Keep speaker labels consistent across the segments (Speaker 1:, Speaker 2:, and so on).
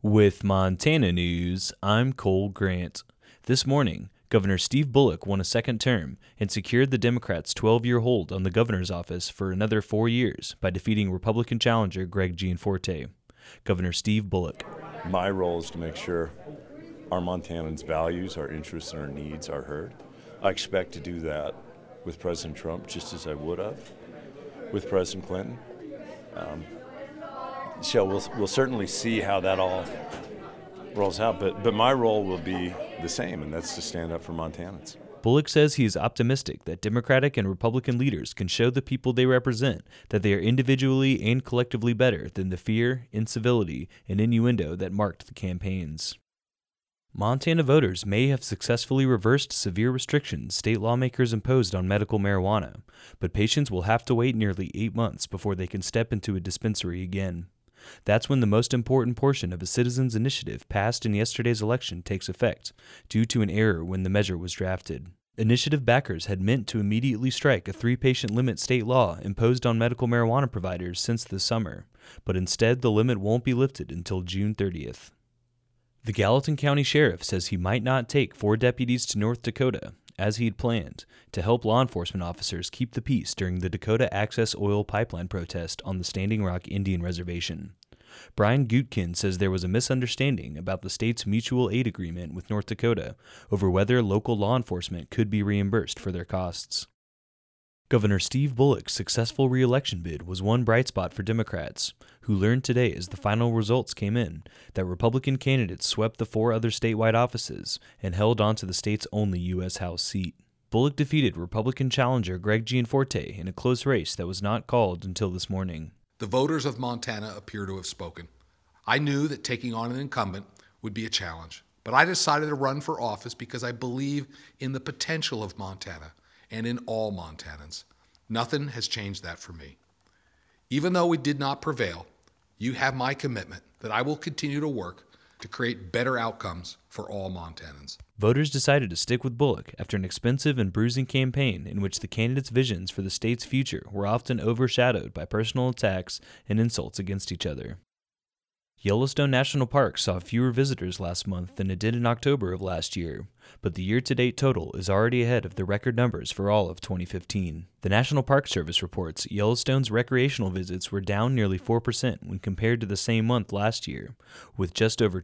Speaker 1: With Montana News, I'm Cole Grant. This morning, Governor Steve Bullock won a second term and secured the Democrats' 12-year hold on the governor's office for another 4 years by defeating Republican challenger Greg Gianforte. Governor Steve Bullock.
Speaker 2: My role is to make sure our Montanans' values, our interests, and our needs are heard. I expect to do that with President Trump just as I would have with President Clinton. So we'll certainly see how that all rolls out, but my role will be the same, and that's to stand up for Montanans.
Speaker 1: Bullock says he is optimistic that Democratic and Republican leaders can show the people they represent that they are individually and collectively better than the fear, incivility, and innuendo that marked the campaigns. Montana voters may have successfully reversed severe restrictions state lawmakers imposed on medical marijuana, but patients will have to wait nearly 8 months before they can step into a dispensary again. That's when the most important portion of a citizens' initiative passed in yesterday's election takes effect, due to an error when the measure was drafted. Initiative backers had meant to immediately strike a 3-patient limit state law imposed on medical marijuana providers since the summer, but instead the limit won't be lifted until June 30th. The Gallatin County Sheriff says he might not take 4 deputies to North Dakota, as he'd planned, to help law enforcement officers keep the peace during the Dakota Access Oil Pipeline protest on the Standing Rock Indian Reservation. Brian Gutkin says there was a misunderstanding about the state's mutual aid agreement with North Dakota over whether local law enforcement could be reimbursed for their costs. Governor Steve Bullock's successful re-election bid was one bright spot for Democrats, who learned today as the final results came in that Republican candidates swept the 4 other statewide offices and held on to the state's only U.S. House seat. Bullock defeated Republican challenger Greg Gianforte in a close race that was not called until this morning.
Speaker 3: The voters of Montana appear to have spoken. I knew that taking on an incumbent would be a challenge, but I decided to run for office because I believe in the potential of Montana and in all Montanans. Nothing has changed that for me. Even though we did not prevail, you have my commitment that I will continue to work to create better outcomes for all Montanans.
Speaker 1: Voters decided to stick with Bullock after an expensive and bruising campaign in which the candidate's visions for the state's future were often overshadowed by personal attacks and insults against each other. Yellowstone National Park saw fewer visitors last month than it did in October of last year, but the year-to-date total is already ahead of the record numbers for all of 2015. The National Park Service reports Yellowstone's recreational visits were down nearly 4% when compared to the same month last year, with just over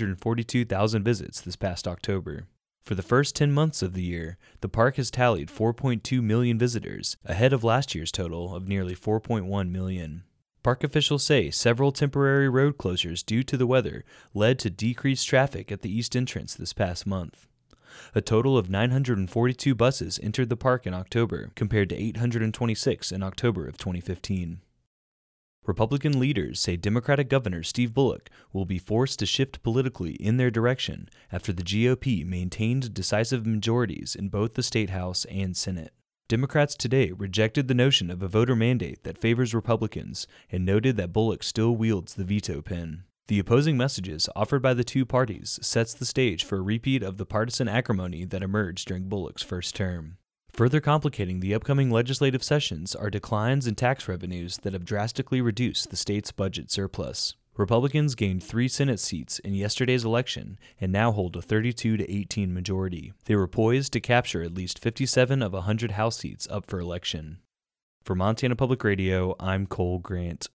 Speaker 1: 242,000 visits this past October. For the first 10 months of the year, the park has tallied 4.2 million visitors, ahead of last year's total of nearly 4.1 million. Park officials say several temporary road closures due to the weather led to decreased traffic at the east entrance this past month. A total of 942 buses entered the park in October, compared to 826 in October of 2015. Republican leaders say Democratic Governor Steve Bullock will be forced to shift politically in their direction after the GOP maintained decisive majorities in both the State House and Senate. Democrats today rejected the notion of a voter mandate that favors Republicans and noted that Bullock still wields the veto pen. The opposing messages offered by the two parties sets the stage for a repeat of the partisan acrimony that emerged during Bullock's first term. Further complicating the upcoming legislative sessions are declines in tax revenues that have drastically reduced the state's budget surplus. Republicans gained 3 Senate seats in yesterday's election and now hold a 32-18 majority. They were poised to capture at least 57 of 100 House seats up for election. For Montana Public Radio, I'm Cole Grant.